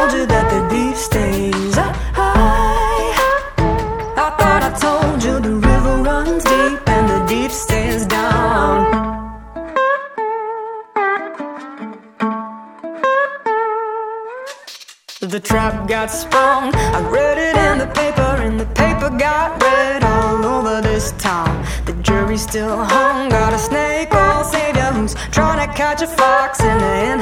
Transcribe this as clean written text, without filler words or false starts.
told you that the deep stays high. I thought I told you the river runs deep and the deep stays down. The trap got sprung, I read it in the paper, and the paper got read all over this town. The jury still hung, got a snake oil savior who's trying to catch a fox in the